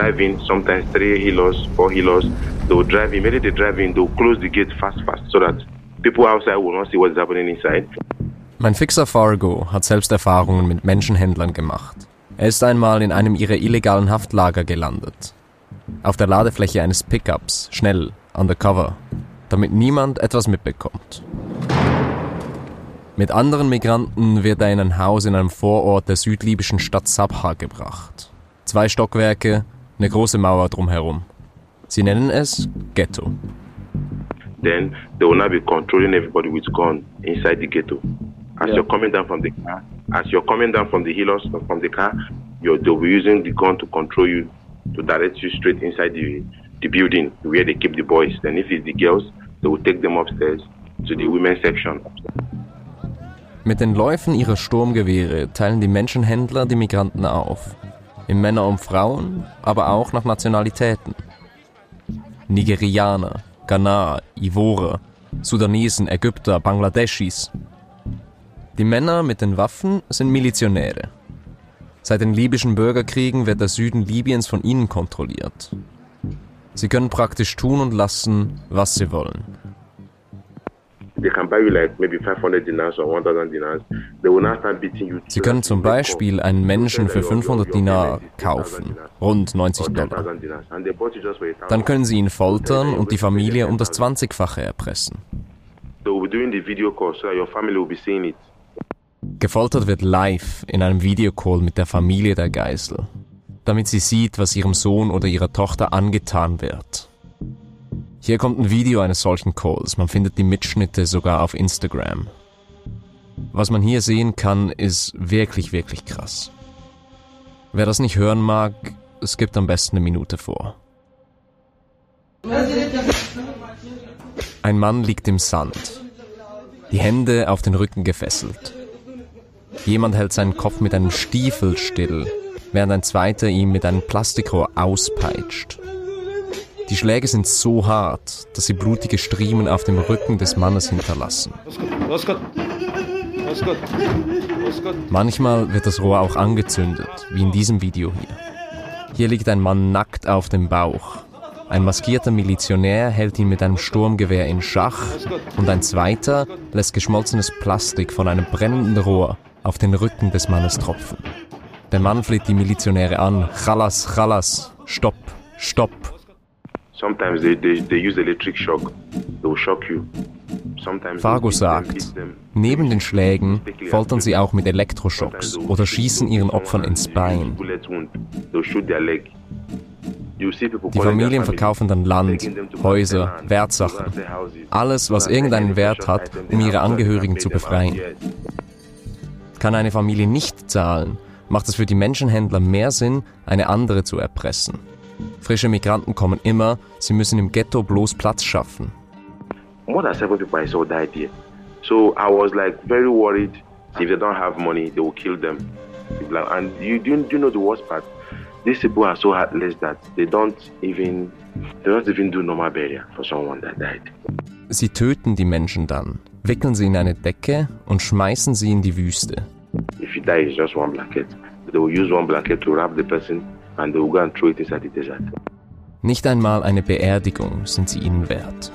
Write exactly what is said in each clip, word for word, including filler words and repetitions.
drive in, sometimes three healers, four healers. They will drive in. Immediately they drive in, they will close the gate fast, fast, so that people outside will not see what's happening inside. Mein Fixer Fargo hat selbst Erfahrungen mit Menschenhändlern gemacht. Er ist einmal in einem ihrer illegalen Haftlager gelandet. Auf der Ladefläche eines Pickups, schnell, undercover, damit niemand etwas mitbekommt. Mit anderen Migranten wird er in ein Haus in einem Vorort der südlibyschen Stadt Sabha gebracht. Zwei Stockwerke, eine große Mauer drumherum. Sie nennen es Ghetto. Then they will not be controlling everybody with gun inside the ghetto. As yeah. you're coming down from the car, as you're coming down from the healers from the car, you're, they'll be using the gun to control you, to direct you straight inside the, the building where they keep the boys. Then if it's the girls, they will take them upstairs to the women's section. Mit den Läufen ihrer Sturmgewehre teilen die Menschenhändler die Migranten auf. In Männer und Frauen, aber auch nach Nationalitäten. Nigerianer, Ghanaer, Ivorer, Sudanesen, Ägypter, Bangladeschis. Die Männer mit den Waffen sind Milizionäre. Seit den libyschen Bürgerkriegen wird der Süden Libyens von ihnen kontrolliert. Sie können praktisch tun und lassen, was sie wollen. Sie können zum Beispiel einen Menschen für fünfhundert Dinar kaufen, rund neunzig Dollar. Dann können sie ihn foltern und die Familie um das zwanzigfache erpressen. Gefoltert wird live in einem Videocall mit der Familie der Geisel, damit sie sieht, was ihrem Sohn oder ihrer Tochter angetan wird. Hier kommt ein Video eines solchen Calls, man findet die Mitschnitte sogar auf Instagram. Was man hier sehen kann, ist wirklich, wirklich krass. Wer das nicht hören mag, es gibt am besten eine Minute vor. Ein Mann liegt im Sand, die Hände auf den Rücken gefesselt. Jemand hält seinen Kopf mit einem Stiefel still, während ein zweiter ihn mit einem Plastikrohr auspeitscht. Die Schläge sind so hart, dass sie blutige Striemen auf dem Rücken des Mannes hinterlassen. Manchmal wird das Rohr auch angezündet, wie in diesem Video hier. Hier liegt ein Mann nackt auf dem Bauch. Ein maskierter Milizionär hält ihn mit einem Sturmgewehr in Schach und ein zweiter lässt geschmolzenes Plastik von einem brennenden Rohr auf den Rücken des Mannes tropfen. Der Mann fleht die Milizionäre an. Chalas, chalas, stopp, stopp. Sometimes they, they, they use electric shock. They will shock you. Fargo sagt, neben den Schlägen foltern sie auch mit Elektroschocks oder schießen ihren Opfern ins Bein. Die Familien verkaufen dann Land, Häuser, Wertsachen, alles, was irgendeinen Wert hat, um ihre Angehörigen zu befreien. Kann eine Familie nicht zahlen, macht es für die Menschenhändler mehr Sinn, eine andere zu erpressen. Frische Migranten kommen immer, sie müssen im Ghetto bloß Platz schaffen. More than seven people I saw died here. So I was like very worried. If they don't have money, they will kill them. And you do you know the worst part? These people are so heartless that they don't even they don't even do normal burial for someone that died. Sie töten die Menschen dann, wickeln sie in eine Decke und schmeißen sie in die Wüste. If you die, it's just one blanket. They will use one blanket to wrap the person and they will go and throw it inside the desert. Nicht einmal eine Beerdigung sind sie ihnen wert.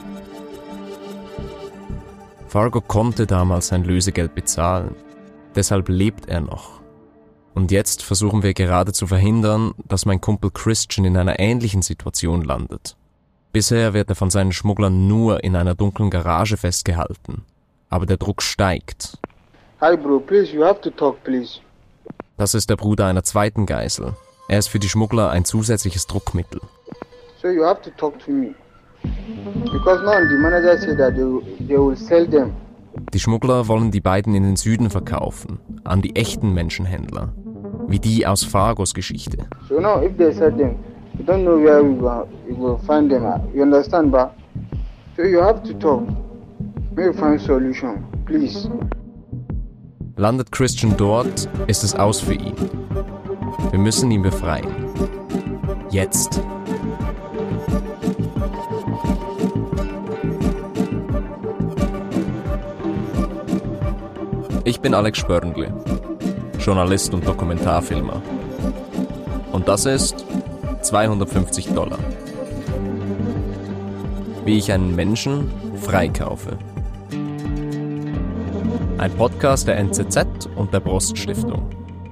Fargo konnte damals sein Lösegeld bezahlen, deshalb lebt er noch. Und jetzt versuchen wir gerade zu verhindern, dass mein Kumpel Christian in einer ähnlichen Situation landet. Bisher wird er von seinen Schmugglern nur in einer dunklen Garage festgehalten. Aber der Druck steigt. Hi bro, please, you have to talk, please. Das ist der Bruder einer zweiten Geisel. Er ist für die Schmuggler ein zusätzliches Druckmittel. So you have to talk to me. Because now the manager said that they, they will sell them. Die Schmuggler wollen die beiden in den Süden verkaufen, an die echten Menschenhändler, wie die aus Fargos Geschichte. So now if they sell them, we don't know where we will, we will find them. You understand, ba? So you have to talk. Maybe find solution, please. Landet Christian dort, ist es aus für ihn. Wir müssen ihn befreien. Jetzt. Ich bin Alex Spörndli, Journalist und Dokumentarfilmer. Und das ist zweihundertfünfzig Dollar. Wie ich einen Menschen freikaufe. Ein Podcast der N Z Z und der Brost Stiftung.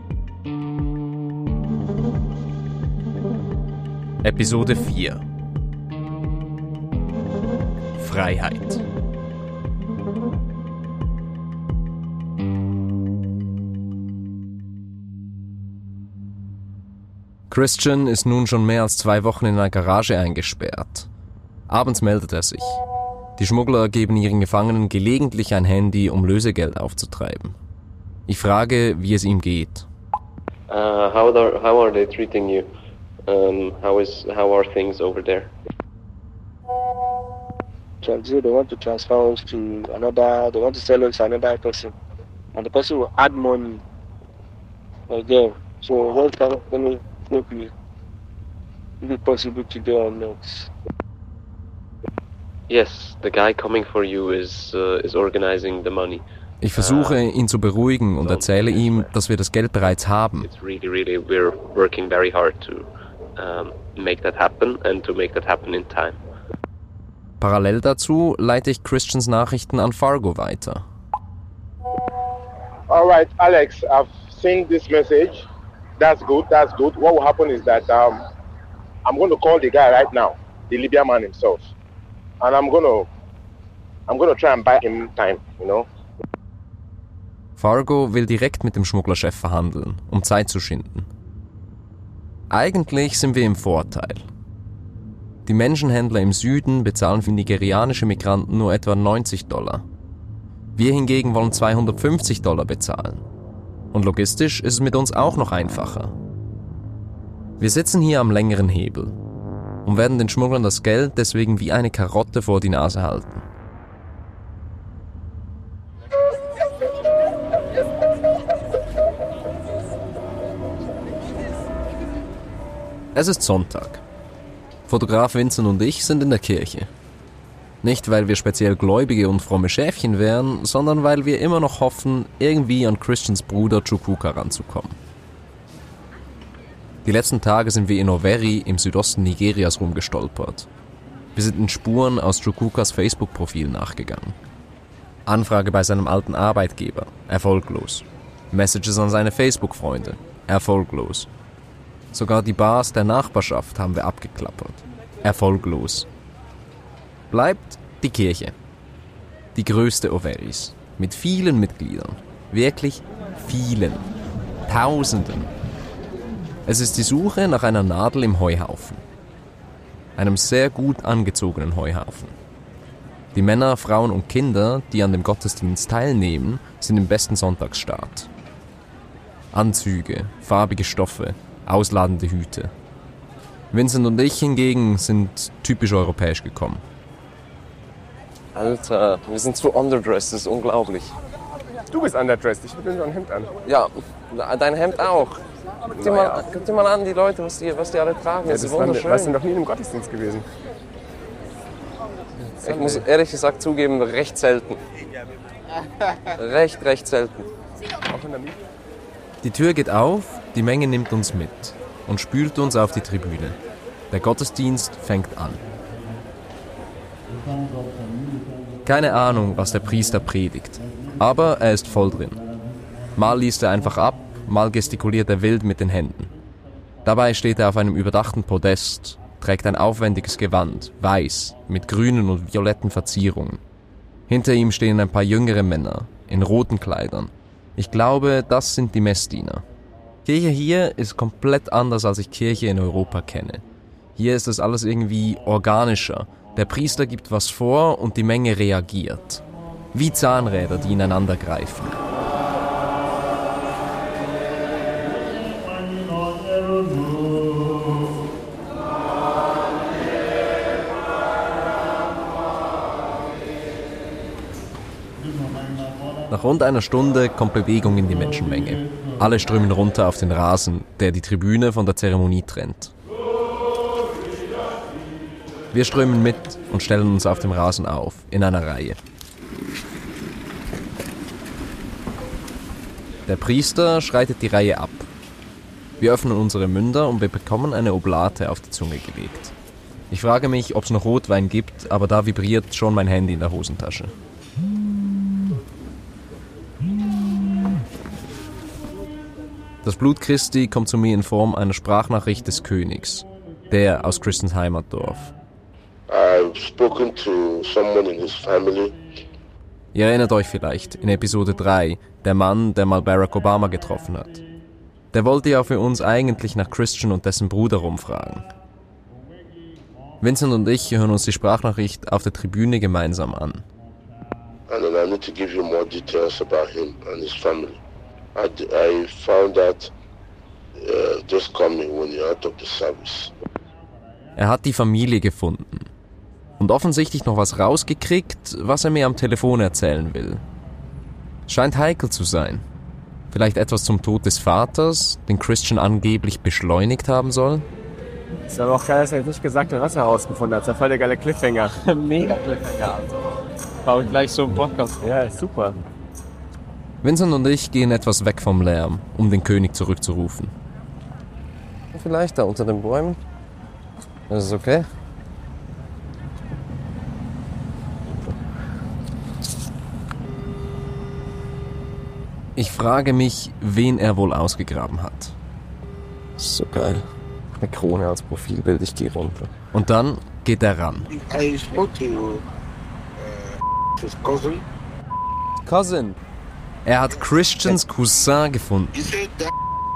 Episode vier. Freiheit. Christian ist nun schon mehr als zwei Wochen in einer Garage eingesperrt. Abends meldet er sich. Die Schmuggler geben ihren Gefangenen gelegentlich ein Handy, um Lösegeld aufzutreiben. Ich frage, wie es ihm geht. Uh, how, are, how are they treating you? Um, how is how are things over there? They want to transfer us to another. They want to sell us to another person, and the person will add money again. So what kind of money will be is it possible to do or not? Yes, the guy coming for you is uh, is organizing the money. Ich versuche, ihn zu beruhigen und erzähle ihm, dass wir das Geld bereits haben. It's really, really, we're working very hard to um, make that happen and to make that happen in time. Parallel dazu leite ich Christians Nachrichten an Fargo weiter. All right, Alex, I've seen this message. That's good, that's good. What will happen is that um, I'm going to call the guy right now, the Libyan man himself. And I'm going to I'm going to try and buy him time, you know. Fargo will direkt mit dem Schmugglerchef verhandeln, um Zeit zu schinden. Eigentlich sind wir im Vorteil. Die Menschenhändler im Süden bezahlen für nigerianische Migranten nur etwa neunzig Dollar. Wir hingegen wollen zweihundertfünfzig Dollar bezahlen. Und logistisch ist es mit uns auch noch einfacher. Wir sitzen hier am längeren Hebel und werden den Schmugglern das Geld deswegen wie eine Karotte vor die Nase halten. Es ist Sonntag. Fotograf Vincent und ich sind in der Kirche. Nicht, weil wir speziell gläubige und fromme Schäfchen wären, sondern weil wir immer noch hoffen, irgendwie an Christians Bruder Chukwuka ranzukommen. Die letzten Tage sind wir in Owerri im Südosten Nigerias rumgestolpert. Wir sind den Spuren aus Chukwukas Facebook-Profil nachgegangen. Anfrage bei seinem alten Arbeitgeber, erfolglos. Messages an seine Facebook-Freunde, erfolglos. Sogar die Bars der Nachbarschaft haben wir abgeklappert, erfolglos. Bleibt die Kirche. Die größte Owerris, mit vielen Mitgliedern, wirklich vielen, Tausenden. Es ist die Suche nach einer Nadel im Heuhaufen. Einem sehr gut angezogenen Heuhaufen. Die Männer, Frauen und Kinder, die an dem Gottesdienst teilnehmen, sind im besten Sonntagsstaat. Anzüge, farbige Stoffe, ausladende Hüte. Vincent und ich hingegen sind typisch europäisch gekommen. Alter, wir sind zu underdressed, das ist unglaublich. Du bist underdressed, ich habe nur ein Hemd an. Ja, dein Hemd auch. Guck dir, mal, guck dir mal an, die Leute, was die, was die alle tragen. Ja, das das ist wunderschön. warst du noch nie in einem Gottesdienst gewesen. Ich muss ehrlich gesagt zugeben, recht selten. Recht, recht selten. Auch in der Miete? Die Tür geht auf, die Menge nimmt uns mit und spült uns auf die Tribüne. Der Gottesdienst fängt an. Keine Ahnung, was der Priester predigt, aber er ist voll drin. Mal liest er einfach ab, mal gestikuliert er wild mit den Händen. Dabei steht er auf einem überdachten Podest, trägt ein aufwendiges Gewand, weiß, mit grünen und violetten Verzierungen. Hinter ihm stehen ein paar jüngere Männer, in roten Kleidern. Ich glaube, das sind die Messdiener. Kirche hier ist komplett anders, als ich Kirche in Europa kenne. Hier ist das alles irgendwie organischer. Der Priester gibt was vor und die Menge reagiert. Wie Zahnräder, die ineinander greifen. Nach rund einer Stunde kommt Bewegung in die Menschenmenge. Alle strömen runter auf den Rasen, der die Tribüne von der Zeremonie trennt. Wir strömen mit und stellen uns auf dem Rasen auf, in einer Reihe. Der Priester schreitet die Reihe ab. Wir öffnen unsere Münder und wir bekommen eine Oblate auf die Zunge gelegt. Ich frage mich, ob es noch Rotwein gibt, aber da vibriert schon mein Handy in der Hosentasche. Das Blut Christi kommt zu mir in Form einer Sprachnachricht des Königs, der aus Christians Heimatdorf. I've spoken to someone in his family. Ihr erinnert euch vielleicht, in Episode drei, der Mann, der mal Barack Obama getroffen hat. Der wollte ja für uns eigentlich nach Christian und dessen Bruder rumfragen. Vincent und ich hören uns die Sprachnachricht auf der Tribüne gemeinsam an. And then I need to give you more details about him and his family. I, I found that uh, just coming when you're out of the service. Er hat die Familie gefunden und offensichtlich noch was rausgekriegt, was er mir am Telefon erzählen will. Scheint heikel zu sein. Vielleicht etwas zum Tod des Vaters, den Christian angeblich beschleunigt haben soll? Ist aber auch geil, dass er jetzt nicht gesagt hat, was er herausgefunden hat. Das ist ja voll der geile Cliffhanger. Mega Cliffhanger. War gleich so ein Podcast. Ja, ist super. Vincent und ich gehen etwas weg vom Lärm, um den König zurückzurufen. Vielleicht da unter den Bäumen? Das ist okay. Ich frage mich, wen er wohl ausgegraben hat. So geil. Eine Krone als Profilbild, ich gehe runter. Und dann geht er ran. I spoke to uh, his cousin. Cousin. Er hat Christians Cousin gefunden. He said that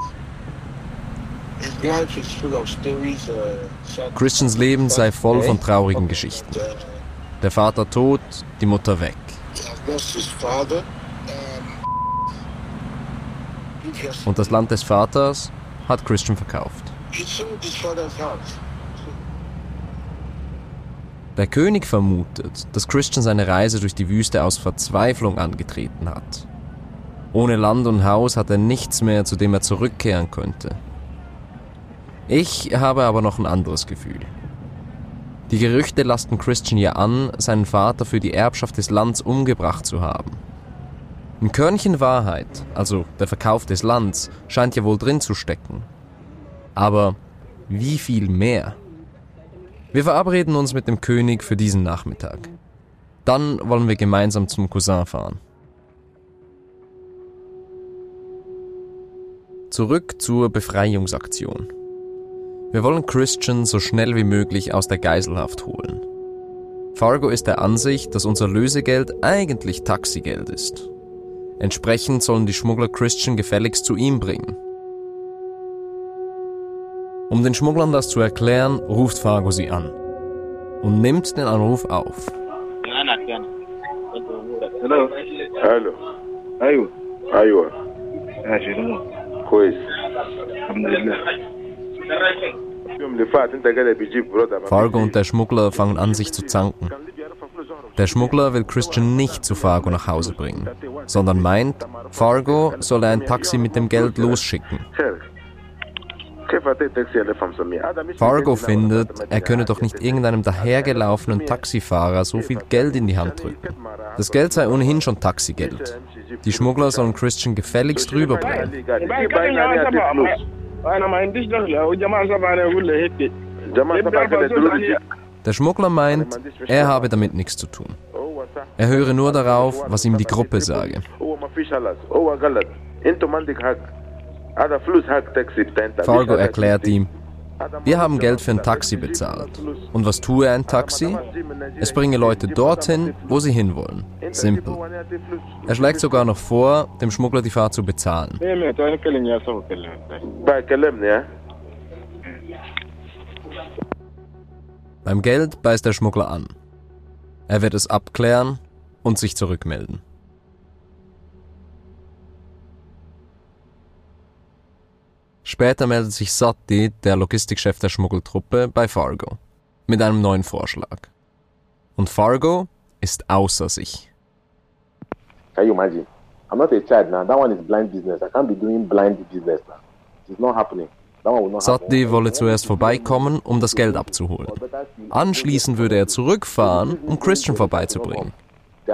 his life is full of stories. Uh, Christians Leben sei voll von traurigen Geschichten. Der Vater tot, die Mutter weg. He has lost his father. Und das Land des Vaters hat Christian verkauft. He sold his father's house. Der König vermutet, dass Christian seine Reise durch die Wüste aus Verzweiflung angetreten hat. Ohne Land und Haus hat er nichts mehr, zu dem er zurückkehren könnte. Ich habe aber noch ein anderes Gefühl. Die Gerüchte lasten Christian ja an, seinen Vater für die Erbschaft des Landes umgebracht zu haben. Ein Körnchen Wahrheit, also der Verkauf des Lands, scheint ja wohl drin zu stecken. Aber wie viel mehr? Wir verabreden uns mit dem König für diesen Nachmittag. Dann wollen wir gemeinsam zum Cousin fahren. Zurück zur Befreiungsaktion. Wir wollen Christian so schnell wie möglich aus der Geiselhaft holen. Fargo ist der Ansicht, dass unser Lösegeld eigentlich Taxigeld ist. Entsprechend sollen die Schmuggler Christian gefälligst zu ihm bringen. Um den Schmugglern das zu erklären, ruft Fargo sie an und nimmt den Anruf auf. Hello. Hello. Ayo. Ayo. Kois. Fargo und der Schmuggler fangen an, sich zu zanken. Der Schmuggler will Christian nicht zu Fargo nach Hause bringen, sondern meint, Fargo solle ein Taxi mit dem Geld losschicken. Fargo findet, er könne doch nicht irgendeinem dahergelaufenen Taxifahrer so viel Geld in die Hand drücken. Das Geld sei ohnehin schon Taxigeld. Die Schmuggler sollen Christian gefälligst rüberbringen. Der Schmuggler meint, er habe damit nichts zu tun. Er höre nur darauf, was ihm die Gruppe sage. Fargo erklärt ihm, wir haben Geld für ein Taxi bezahlt. Und was tue ein Taxi? Es bringe Leute dorthin, wo sie hinwollen. Simpel. Er schlägt sogar noch vor, dem Schmuggler die Fahrt zu bezahlen. Beim Geld beißt der Schmuggler an. Er wird es abklären und sich zurückmelden. Später meldet sich Sati, der Logistikchef der Schmuggeltruppe, bei Fargo mit einem neuen Vorschlag. Und Fargo ist außer sich. Can you imagine? I'm not a child now. That one is blind business. I can't be doing blind business now. It's not happening. Sati wolle zuerst vorbeikommen, um das Geld abzuholen. Anschließend würde er zurückfahren, um Christian vorbeizubringen.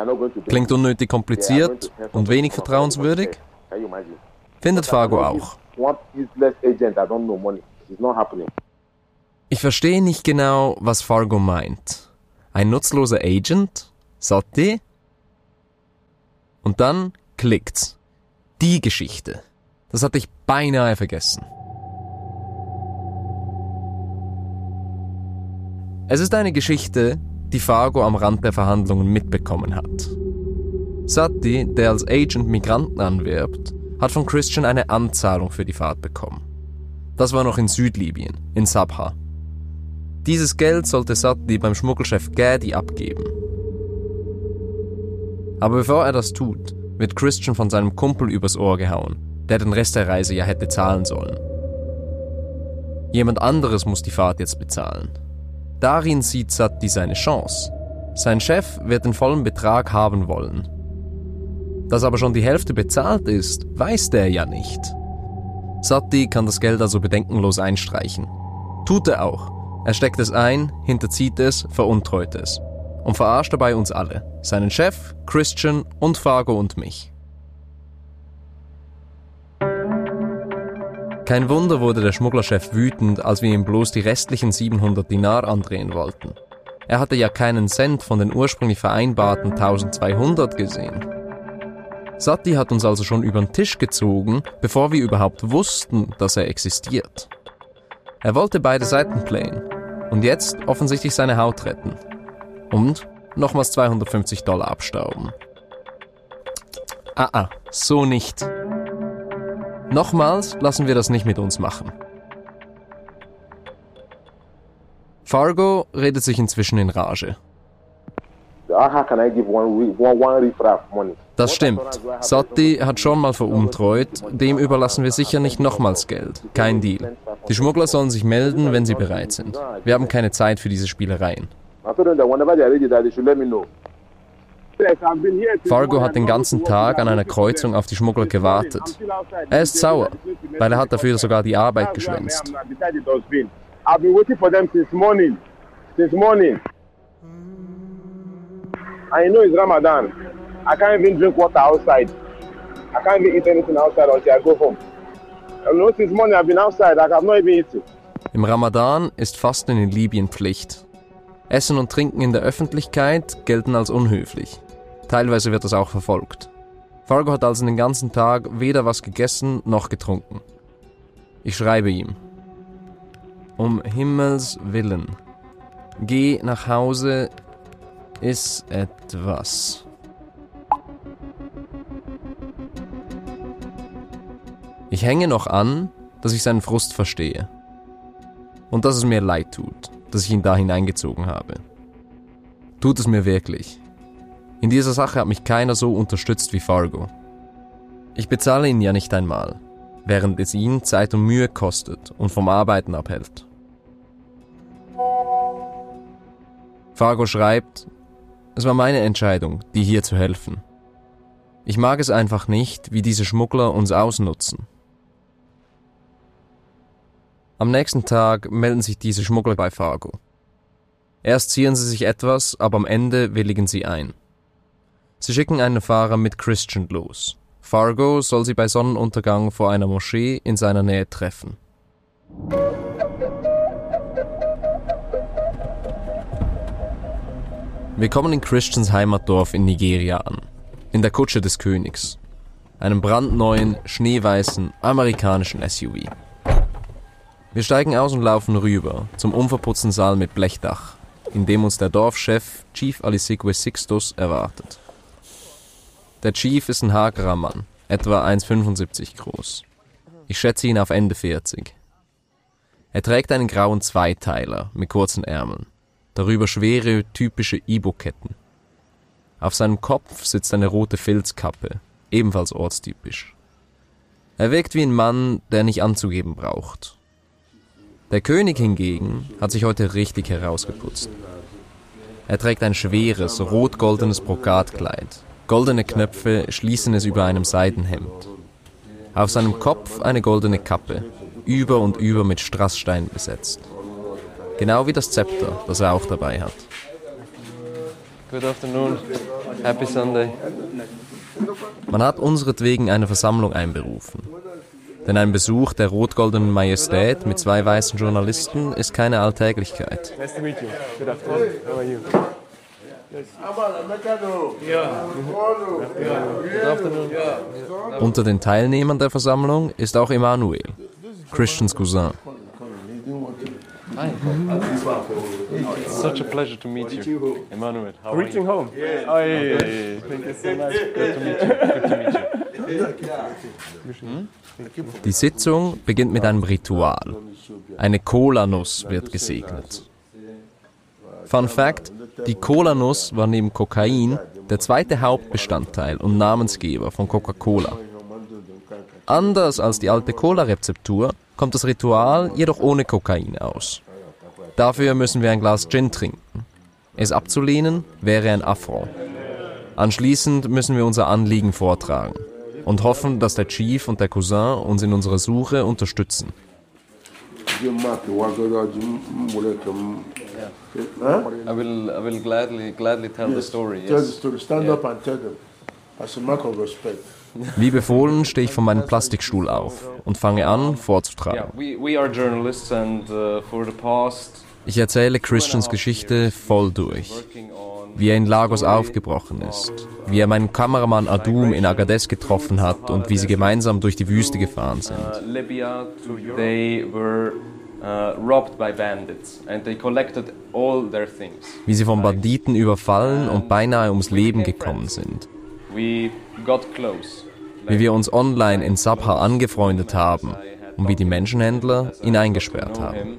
Klingt unnötig kompliziert und wenig vertrauenswürdig? Findet Fargo auch. one useless agent that don't know money. It's not happening. Ich verstehe nicht genau, was Fargo meint. Ein nutzloser Agent? Sati? Und dann klickt's. Die Geschichte. Das hatte ich beinahe vergessen. Es ist eine Geschichte, die Fargo am Rand der Verhandlungen mitbekommen hat. Sati, der als Agent Migranten anwirbt, hat von Christian eine Anzahlung für die Fahrt bekommen. Das war noch in Südlibyen, in Sabha. Dieses Geld sollte Sati beim Schmuggelchef Gadi abgeben. Aber bevor er das tut, wird Christian von seinem Kumpel übers Ohr gehauen, der den Rest der Reise ja hätte zahlen sollen. Jemand anderes muss die Fahrt jetzt bezahlen. Darin sieht Sati seine Chance. Sein Chef wird den vollen Betrag haben wollen. Dass aber schon die Hälfte bezahlt ist, weiß der ja nicht. Sati kann das Geld also bedenkenlos einstreichen. Tut er auch. Er steckt es ein, hinterzieht es, veruntreut es. Und verarscht dabei uns alle. Seinen Chef, Christian und Fargo und mich. Kein Wunder wurde der Schmugglerchef wütend, als wir ihm bloß die restlichen siebenhundert Dinar andrehen wollten. Er hatte ja keinen Cent von den ursprünglich vereinbarten eintausendzweihundert gesehen. Sati hat uns also schon über den Tisch gezogen, bevor wir überhaupt wussten, dass er existiert. Er wollte beide Seiten playen und jetzt offensichtlich seine Haut retten. Und nochmals zweihundertfünfzig Dollar abstauben. Ah, ah, so nicht. Nochmals lassen wir das nicht mit uns machen. Fargo redet sich inzwischen in Rage. Das stimmt. Sati hat schon mal veruntreut, dem überlassen wir sicher nicht nochmals Geld. Kein Deal. Die Schmuggler sollen sich melden, wenn sie bereit sind. Wir haben keine Zeit für diese Spielereien. Fargo hat den ganzen Tag an einer Kreuzung auf die Schmuggler gewartet. Er ist sauer, weil er hat dafür sogar die Arbeit geschwänzt. I've been waiting for them since morning. Since morning. I know it's Ramadan. I can't even drink water outside. I can't even eat anything outside until I go home. I know since morning I've been outside. I have not even eaten. Im Ramadan ist Fasten in Libyen Pflicht. Essen und Trinken in der Öffentlichkeit gelten als unhöflich. Teilweise wird das auch verfolgt. Fargo hat also den ganzen Tag weder was gegessen noch getrunken. Ich schreibe ihm. Um Himmels Willen. Geh nach Hause, iss etwas. Ich hänge noch an, dass ich seinen Frust verstehe. Und dass es mir leid tut, dass ich ihn da hineingezogen habe. Tut es mir wirklich. In dieser Sache hat mich keiner so unterstützt wie Fargo. Ich bezahle ihn ja nicht einmal, während es ihn Zeit und Mühe kostet und vom Arbeiten abhält. Fargo schreibt, es war meine Entscheidung, dir hier zu helfen. Ich mag es einfach nicht, wie diese Schmuggler uns ausnutzen. Am nächsten Tag melden sich diese Schmuggler bei Fargo. Erst zieren sie sich etwas, aber am Ende willigen sie ein. Sie schicken einen Fahrer mit Christian los. Fargo soll sie bei Sonnenuntergang vor einer Moschee in seiner Nähe treffen. Wir kommen in Christians Heimatdorf in Nigeria an, in der Kutsche des Königs, einem brandneuen, schneeweißen, amerikanischen S U V. Wir steigen aus und laufen rüber zum unverputzten Saal mit Blechdach, in dem uns der Dorfchef Chief Alisigwe Sixtus erwartet. Der Chief ist ein hagerer Mann, etwa eins Komma fünfundsiebzig groß. Ich schätze ihn auf Ende vierzig. Er trägt einen grauen Zweiteiler mit kurzen Ärmeln, darüber schwere, typische Ibo-Ketten. Auf seinem Kopf sitzt eine rote Filzkappe, ebenfalls ortstypisch. Er wirkt wie ein Mann, der nicht anzugeben braucht. Der König hingegen hat sich heute richtig herausgeputzt. Er trägt ein schweres, rot-goldenes Brokatkleid. Goldene Knöpfe schließen es über einem Seidenhemd. Auf seinem Kopf eine goldene Kappe, über und über mit Strassstein besetzt. Genau wie das Zepter, das er auch dabei hat. Good afternoon. Happy Sunday. Man hat unseretwegen eine Versammlung einberufen. Denn ein Besuch der rot-goldenen Majestät mit zwei weißen Journalisten ist keine Alltäglichkeit. Nice to meet you. Good afternoon. How are you? Good afternoon. Unter den Teilnehmern der Versammlung ist auch Emmanuel, Christians Cousin. Hi. It's such a pleasure to meet you, Emmanuel. How are Reaching you? home. Yes. Oh, yeah, yeah, yeah. Thank you so much. Good to meet you. Good to meet you. Hm? Die Sitzung beginnt mit einem Ritual. Eine Cola-Nuss wird gesegnet. Fun Fact: Die Cola-Nuss war neben Kokain der zweite Hauptbestandteil und Namensgeber von Coca-Cola. Anders als die alte Cola-Rezeptur kommt das Ritual jedoch ohne Kokain aus. Dafür müssen wir ein Glas Gin trinken. Es abzulehnen wäre ein Affront. Anschließend müssen wir unser Anliegen vortragen und hoffen, dass der Chief und der Cousin uns in unserer Suche unterstützen. I will, I will gladly, gladly tell yes, the story. Yes. Tell the story. Stand yeah. up and tell them. As a mark of respect. Wie befohlen stehe ich von meinem Plastikstuhl auf und fange an, vorzutragen. Yeah, we, we are journalists and uh, for the past. Ich erzähle Christians Geschichte voll durch. Wie er in Lagos aufgebrochen ist, wie er meinen Kameramann Adum in Agadez getroffen hat und wie sie gemeinsam durch die Wüste gefahren sind. Wie sie von Banditen überfallen und beinahe ums Leben gekommen sind. Wie wir uns online in Sabha angefreundet haben und wie die Menschenhändler ihn eingesperrt haben.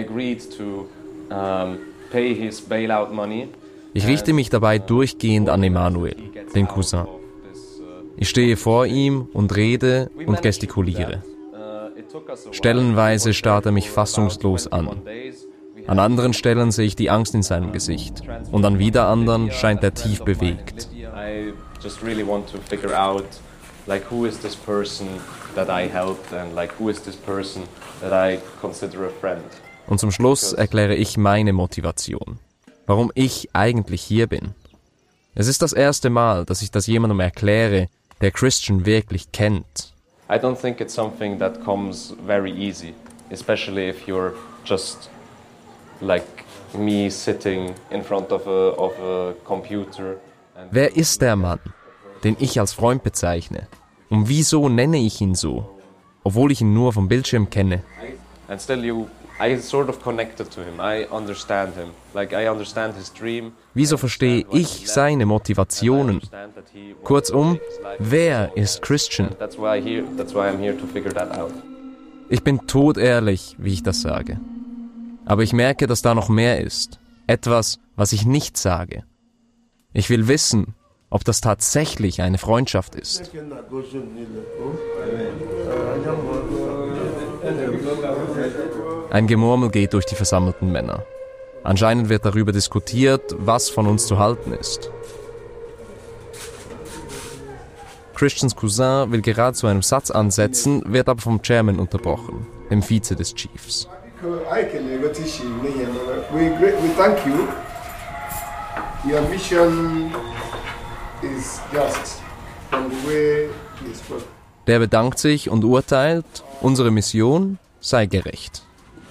Ich richte mich dabei durchgehend an Emmanuel, den Cousin. Ich stehe vor ihm und rede und gestikuliere. Stellenweise starrt er mich fassungslos an. An anderen Stellen sehe ich die Angst in seinem Gesicht und an wieder anderen scheint er tief bewegt. Und zum Schluss erkläre ich meine Motivation. Warum ich eigentlich hier bin. Es ist das erste Mal, dass ich das jemandem erkläre, der Christian wirklich kennt. I don't think it's something that comes very easy, especially if you're just like me sitting in front of a, of a computer. Wer ist der Mann, den ich als Freund bezeichne? Und wieso nenne ich ihn so, obwohl ich ihn nur vom Bildschirm kenne? And still you I sort of connected to him. I understand him. Like I understand his dream. Wieso verstehe ich seine Motivationen? Kurzum, wer ist Christian? That's why here, that's why I'm here to figure that out. Ich bin todehrlich, wie ich das sage. Aber ich merke, dass da noch mehr ist. Etwas, was ich nicht sage. Ich will wissen, ob das tatsächlich eine Freundschaft ist. Ein Gemurmel geht durch die versammelten Männer. Anscheinend wird darüber diskutiert, was von uns zu halten ist. Christians Cousin will gerade zu einem Satz ansetzen, wird aber vom Chairman unterbrochen, dem Vize des Chiefs. We thank you. Your mission is just from the way you spoke. Der bedankt sich und urteilt, unsere Mission sei gerecht.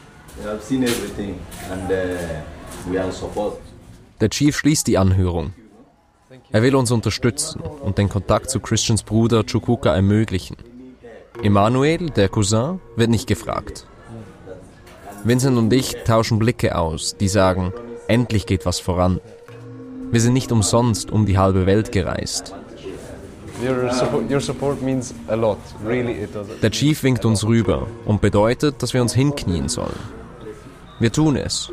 Der Chief schließt die Anhörung. Er will uns unterstützen und den Kontakt zu Christians Bruder Chukwuka ermöglichen. Emmanuel, der Cousin, wird nicht gefragt. Vincent und ich tauschen Blicke aus, die sagen, endlich geht was voran. Wir sind nicht umsonst um die halbe Welt gereist. Your support, your support means a lot. Really, it does. Der Chief winkt uns rüber und bedeutet, dass wir uns hinknien sollen. Wir tun es.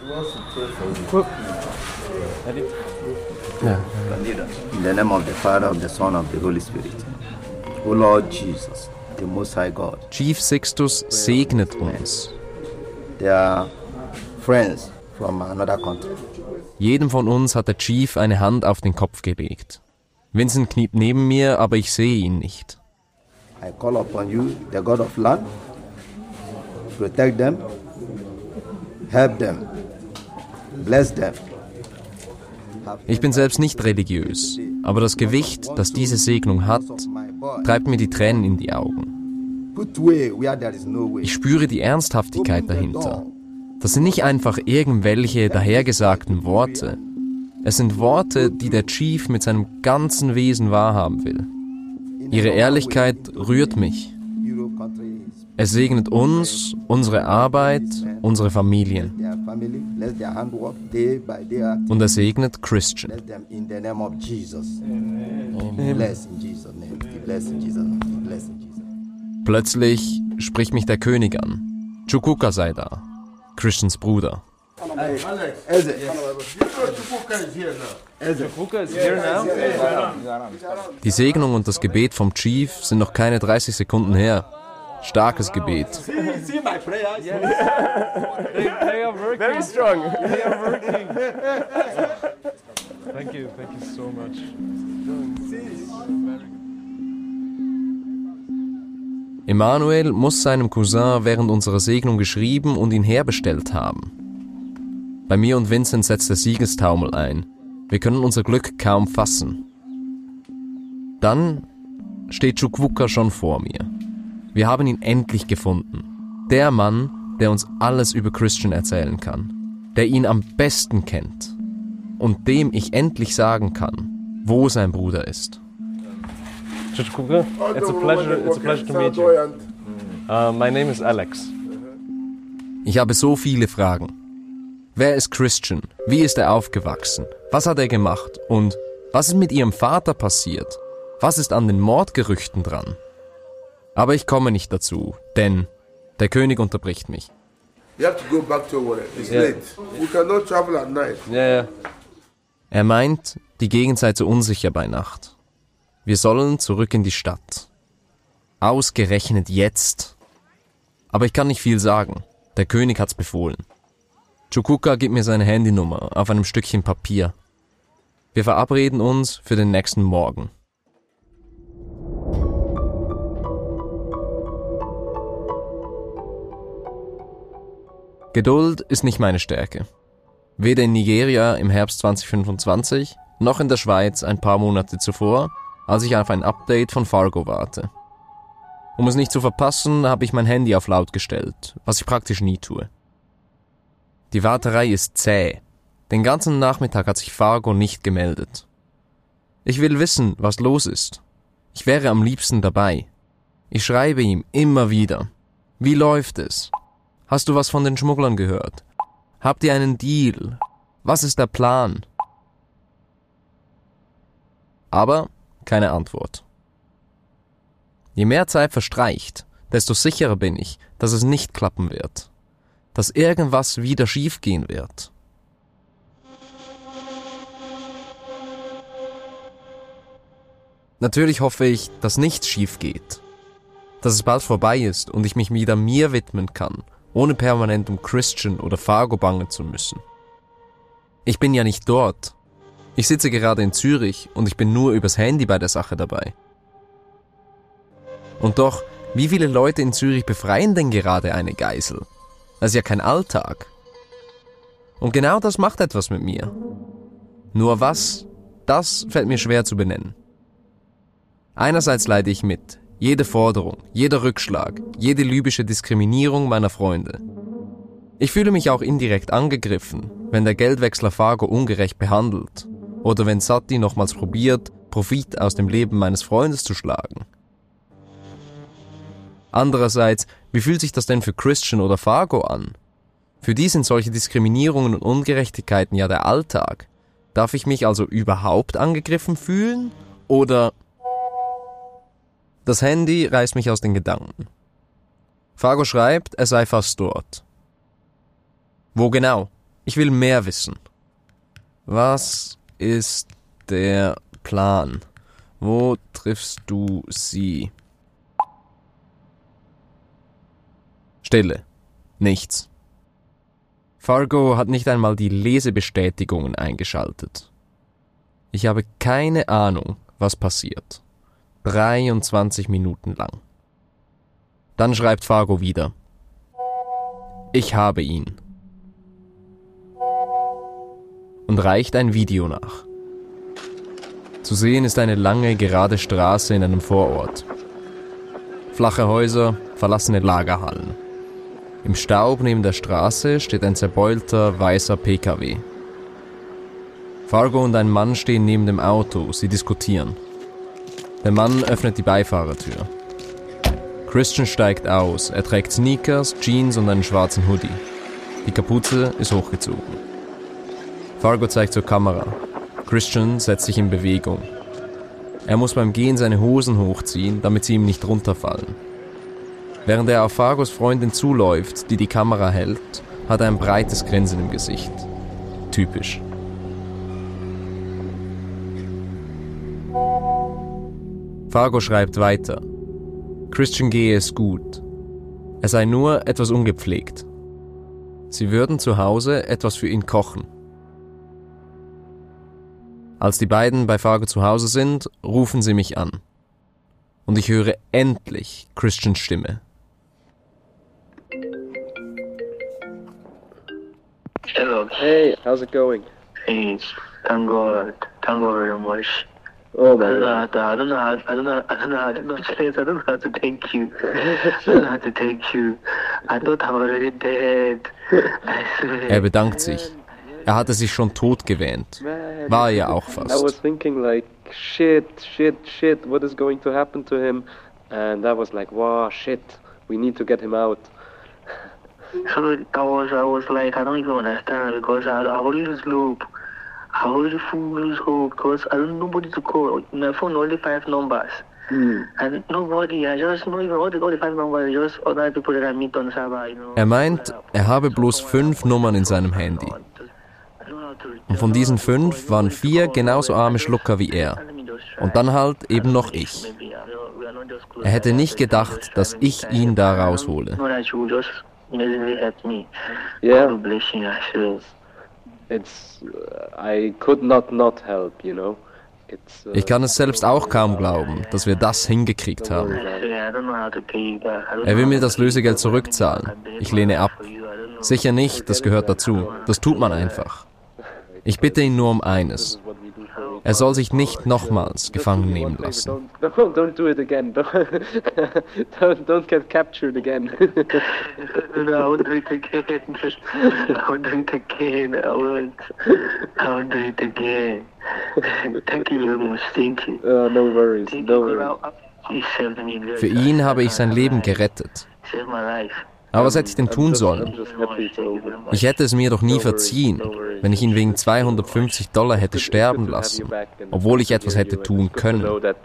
In the name of the Father, of the Son, of the Holy Spirit. O Lord Jesus, the Most High God. Chief Sixtus segnet uns. They are friends from another country. Jedem von uns hat der Chief eine Hand auf den Kopf gelegt. Vincent kniet neben mir, aber ich sehe ihn nicht. I call upon you, the God of land, protect them, help them, bless them. Ich bin selbst nicht religiös, aber das Gewicht, das diese Segnung hat, treibt mir die Tränen in die Augen. Ich spüre die Ernsthaftigkeit dahinter. Das sind nicht einfach irgendwelche dahergesagten Worte. Es sind Worte, die der Chief mit seinem ganzen Wesen wahrhaben will. Ihre Ehrlichkeit rührt mich. Es segnet uns, unsere Arbeit, unsere Familien. Und er segnet Christian. Plötzlich spricht mich der König an. Chukwuka sei da, Christians Bruder. Die Segnung und das Gebet vom Chief sind noch keine dreißig Sekunden her. Starkes Gebet. Very strong. Thank you, thank you so much. Emmanuel muss seinem Cousin während unserer Segnung geschrieben und ihn herbestellt haben. Bei mir und Vincent setzt der Siegestaumel ein. Wir können unser Glück kaum fassen. Dann steht Chukwuka schon vor mir. Wir haben ihn endlich gefunden. Der Mann, der uns alles über Christian erzählen kann. Der ihn am besten kennt. Und dem ich endlich sagen kann, wo sein Bruder ist. Chukwuka, it's a pleasure, it's a pleasure to meet you. Uh, my name is Alex. Ich habe so viele Fragen. Wer ist Christian? Wie ist er aufgewachsen? Was hat er gemacht? Und was ist mit ihrem Vater passiert? Was ist an den Mordgerüchten dran? Aber ich komme nicht dazu, denn der König unterbricht mich. You have to go back to work. It's Yeah. late. We cannot travel at night. Ja, ja. Er meint, die Gegend sei zu unsicher bei Nacht. Wir sollen zurück in die Stadt. Ausgerechnet jetzt. Aber ich kann nicht viel sagen. Der König hat's befohlen. Chukwuka gibt mir seine Handynummer auf einem Stückchen Papier. Wir verabreden uns für den nächsten Morgen. Geduld ist nicht meine Stärke. Weder in Nigeria im Herbst zwanzig fünfundzwanzig, noch in der Schweiz ein paar Monate zuvor, als ich auf ein Update von Fargo warte. Um es nicht zu verpassen, habe ich mein Handy auf laut gestellt, was ich praktisch nie tue. Die Warterei ist zäh. Den ganzen Nachmittag hat sich Fargo nicht gemeldet. Ich will wissen, was los ist. Ich wäre am liebsten dabei. Ich schreibe ihm immer wieder. Wie läuft es? Hast du was von den Schmugglern gehört? Habt ihr einen Deal? Was ist der Plan? Aber keine Antwort. Je mehr Zeit verstreicht, desto sicherer bin ich, dass es nicht klappen wird. Dass irgendwas wieder schiefgehen wird. Natürlich hoffe ich, dass nichts schief geht. Dass es bald vorbei ist und ich mich wieder mir widmen kann, ohne permanent um Christian oder Fargo bangen zu müssen. Ich bin ja nicht dort. Ich sitze gerade in Zürich und ich bin nur übers Handy bei der Sache dabei. Und doch, wie viele Leute in Zürich befreien denn gerade eine Geisel? Das ist ja kein Alltag. Und genau das macht etwas mit mir. Nur was, das fällt mir schwer zu benennen. Einerseits leide ich mit. Jede Forderung, jeder Rückschlag, jede libysche Diskriminierung meiner Freunde. Ich fühle mich auch indirekt angegriffen, wenn der Geldwechsler Fargo ungerecht behandelt oder wenn Sati nochmals probiert, Profit aus dem Leben meines Freundes zu schlagen. Andererseits, wie fühlt sich das denn für Christian oder Fargo an? Für die sind solche Diskriminierungen und Ungerechtigkeiten ja der Alltag. Darf ich mich also überhaupt angegriffen fühlen? Oder... Das Handy reißt mich aus den Gedanken. Fargo schreibt, er sei fast dort. Wo genau? Ich will mehr wissen. Was ist der Plan? Wo triffst du sie? Stille. Nichts. Fargo hat nicht einmal die Lesebestätigungen eingeschaltet. Ich habe keine Ahnung, was passiert. dreiundzwanzig Minuten lang. Dann schreibt Fargo wieder. Ich habe ihn. Und reicht ein Video nach. Zu sehen ist eine lange, gerade Straße in einem Vorort. Flache Häuser, verlassene Lagerhallen. Im Staub neben der Straße steht ein zerbeulter, weißer P K W. Fargo und ein Mann stehen neben dem Auto, sie diskutieren. Der Mann öffnet die Beifahrertür. Christian steigt aus, er trägt Sneakers, Jeans und einen schwarzen Hoodie. Die Kapuze ist hochgezogen. Fargo zeigt zur Kamera. Christian setzt sich in Bewegung. Er muss beim Gehen seine Hosen hochziehen, damit sie ihm nicht runterfallen. Während er auf Fargos Freundin zuläuft, die die Kamera hält, hat er ein breites Grinsen im Gesicht. Typisch. Fargo schreibt weiter. Christian gehe es gut. Er sei nur etwas ungepflegt. Sie würden zu Hause etwas für ihn kochen. Als die beiden bei Fargo zu Hause sind, rufen sie mich an. Und ich höre endlich Christians Stimme. Hello. Hey, how's it going? Hey, thank God. Thank God very much. Oh, I don't know how to, I don't know how, I don't know, I don't know how to, I don't know how to thank you. I don't know how to thank you. I thought I'm already dead. I swear. Er bedankt sich. Er hatte sich schon tot gewähnt. War er ja auch fast. I was thinking like, shit, shit, shit, what is going to happen to him? And I was like, wow, shit, we need to get him out. So I was, I was like, I don't even understand because I, I always look. I always lose hope because I don't know nobody to call. My phone only five numbers. Mm. And nobody, I just know even all the, all the five numbers, just other people that I meet on server, you know. Er meint, er habe bloß fünf Nummern in seinem Handy. Und von diesen fünf waren vier genauso arme Schlucker wie er. Und dann halt eben noch ich. Er hätte nicht gedacht, dass ich ihn da raushole. Yeah. It's, uh, I could not not help, you know. It's, uh, ich kann es selbst auch kaum glauben, dass wir das hingekriegt haben. Er will mir das Lösegeld zurückzahlen. Ich lehne ab. Sicher nicht, das gehört dazu. Das tut man einfach. Ich bitte ihn nur um eines. Er soll sich nicht nochmals gefangen nehmen lassen. Don't, don't do it again. Don't, don't get captured again. No, I won't do it again. I won't do it again. I won't. I won't do it again. Thank you very much. Thank you. Uh, no worries. No worries. Für ihn habe ich sein Leben gerettet. Aber was hätte ich denn tun sollen? Ich hätte es mir doch nie verziehen, wenn ich ihn wegen zweihundertfünfzig Dollar hätte sterben lassen, obwohl ich etwas hätte tun können.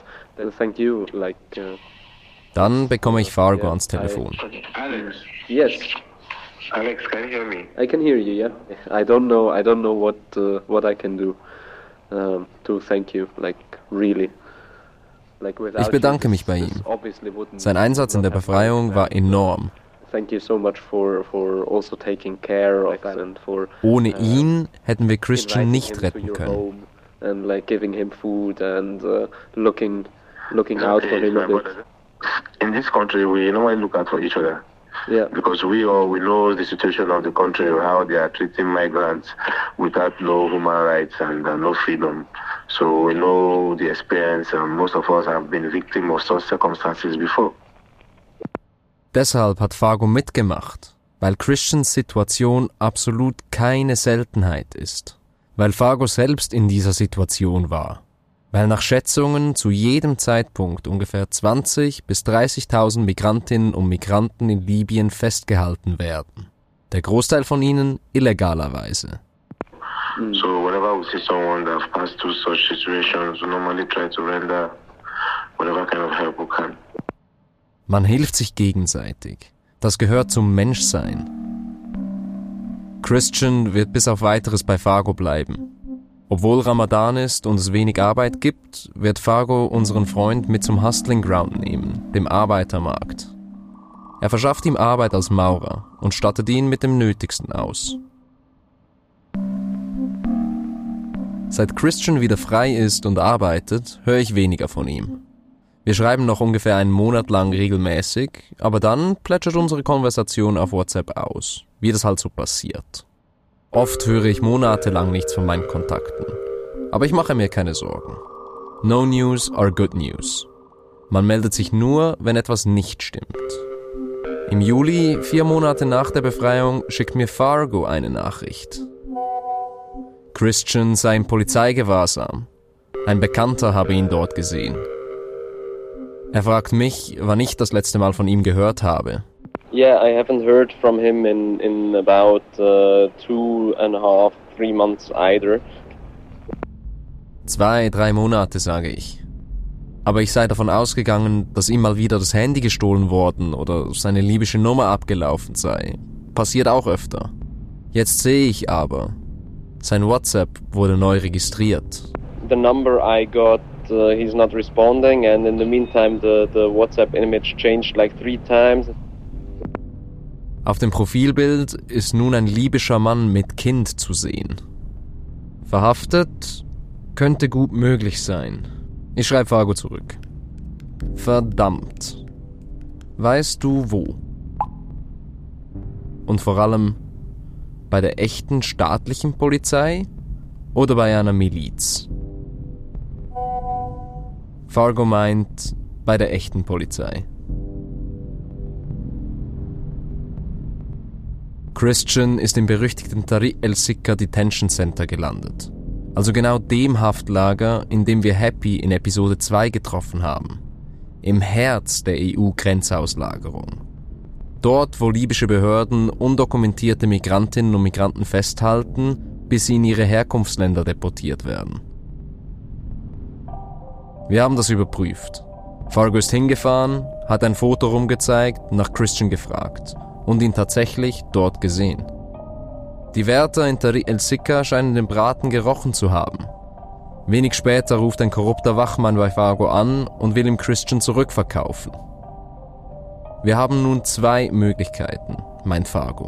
Dann bekomme ich Fargo ans Telefon. Alex. Yes. Alex, can you hear me? I can hear you, yeah. I don't know, I don't know what uh, what I can do um, to thank you, like really. Ich bedanke mich bei ihm. Sein Einsatz in der Befreiung war enorm. Ohne ihn hätten wir Christian nicht retten können. In this country, we normally look out for each other. Yeah. Because we all we know the situation of the country, how they are treating migrants without no human rights and uh, no freedom. So we know the experience, and most of us have been victims of such circumstances before. Deshalb hat Fargo mitgemacht, weil Christians Situation absolut keine Seltenheit ist. Weil Fargo selbst in dieser Situation war. Weil nach Schätzungen zu jedem Zeitpunkt ungefähr zwanzig bis dreißigtausend Migrantinnen und Migranten in Libyen festgehalten werden. Der Großteil von ihnen illegalerweise. So whenever we see someone that has passed through such situations, we normally try to render whatever kind of help we can. Man hilft sich gegenseitig. Das gehört zum Menschsein. Christian wird bis auf Weiteres bei Fargo bleiben. Obwohl Ramadan ist und es wenig Arbeit gibt, wird Fargo unseren Freund mit zum Hustling Ground nehmen, dem Arbeitermarkt. Er verschafft ihm Arbeit als Maurer und stattet ihn mit dem Nötigsten aus. Seit Christian wieder frei ist und arbeitet, höre ich weniger von ihm. Wir schreiben noch ungefähr einen Monat lang regelmäßig, aber dann plätschert unsere Konversation auf WhatsApp aus, wie das halt so passiert. Oft höre ich monatelang nichts von meinen Kontakten, aber ich mache mir keine Sorgen. No news are good news. Man meldet sich nur, wenn etwas nicht stimmt. Im Juli, vier Monate nach der Befreiung, schickt mir Fargo eine Nachricht. Christian sei im Polizeigewahrsam. Ein Bekannter habe ihn dort gesehen. Er fragt mich, wann ich das letzte Mal von ihm gehört habe. Yeah, I haven't heard from him in, in about uh, two and a half, three months either. Zwei, drei Monate, sage ich. Aber ich sei davon ausgegangen, dass ihm mal wieder das Handy gestohlen worden oder seine libysche Nummer abgelaufen sei. Passiert auch öfter. Jetzt sehe ich aber, sein WhatsApp wurde neu registriert. The number I got, uh, he's not responding, and in the meantime the, the WhatsApp image changed like three times. Auf dem Profilbild ist nun ein libyscher Mann mit Kind zu sehen. Verhaftet? Könnte gut möglich sein. Ich schreibe Fargo zurück. Verdammt. Weißt du wo? Und vor allem, bei der echten staatlichen Polizei oder bei einer Miliz? Fargo meint, bei der echten Polizei. Christian ist im berüchtigten Tariq el-Sikka Detention Center gelandet. Also genau dem Haftlager, in dem wir Happy in Episode zwei getroffen haben. Im Herz der E U-Grenzauslagerung. Dort, wo libysche Behörden undokumentierte Migrantinnen und Migranten festhalten, bis sie in ihre Herkunftsländer deportiert werden. Wir haben das überprüft. Fargo ist hingefahren, hat ein Foto rumgezeigt, nach Christian gefragt und ihn tatsächlich dort gesehen. Die Wärter in Tariq el-Sikka scheinen den Braten gerochen zu haben. Wenig später ruft ein korrupter Wachmann bei Fargo an und will ihm Christian zurückverkaufen. Wir haben nun zwei Möglichkeiten, meint Fargo.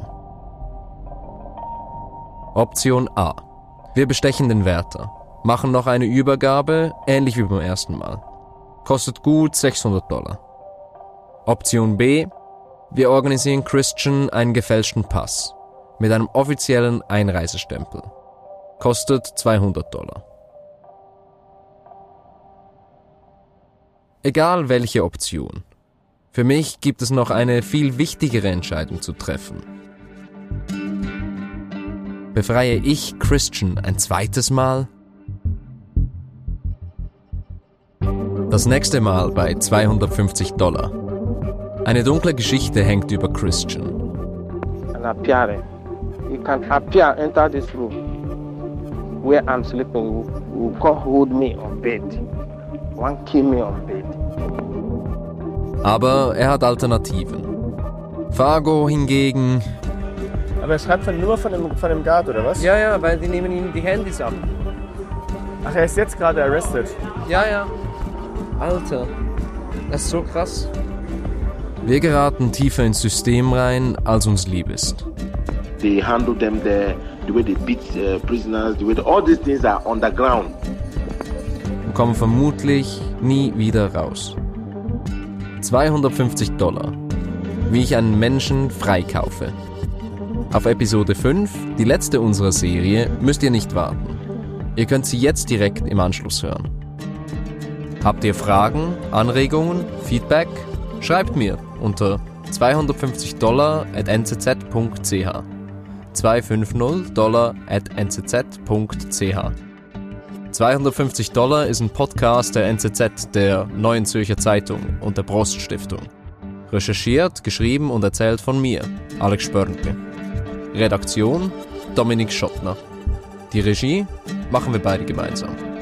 Option A. Wir bestechen den Wärter, machen noch eine Übergabe, ähnlich wie beim ersten Mal. Kostet gut sechshundert Dollar. Option B. Wir organisieren Christian einen gefälschten Pass mit einem offiziellen Einreisestempel. Kostet zweihundert Dollar. Egal welche Option. Für mich gibt es noch eine viel wichtigere Entscheidung zu treffen. Befreie ich Christian ein zweites Mal? Das nächste Mal bei zweihundertfünfzig Dollar. Eine dunkle Geschichte hängt über Christian. An appearing. You can appear, enter this room where I'm sleeping. You, you come hold me on bed. One kill me on bed. Aber er hat Alternativen. Fargo hingegen... Aber er schreibt von, nur von dem, von dem Guard, oder was? Ja, ja, weil die nehmen ihm die Handys ab. Ach, er ist jetzt gerade arrested. Ja, ja. Alter, das ist so krass. Wir geraten tiefer ins System rein, als uns lieb ist. They handle them there, the way they beat uh, prisoners, the way they, all these things are underground. Und kommen vermutlich nie wieder raus. zweihundertfünfzig Dollar. Wie ich einen Menschen freikaufe. Auf Episode fünf, die letzte unserer Serie, müsst ihr nicht warten. Ihr könnt sie jetzt direkt im Anschluss hören. Habt ihr Fragen, Anregungen, Feedback? Schreibt mir unter zweihundertfünfzig Dollar at n z z punkt c h. zweihundertfünfzig Dollar at n z z punkt c h. zweihundertfünfzig Dollar ist ein Podcast der N Z Z, der Neuen Zürcher Zeitung und der Prost Stiftung. Recherchiert, geschrieben und erzählt von mir, Alex Spörnke. Redaktion, Dominik Schottner. Die Regie machen wir beide gemeinsam.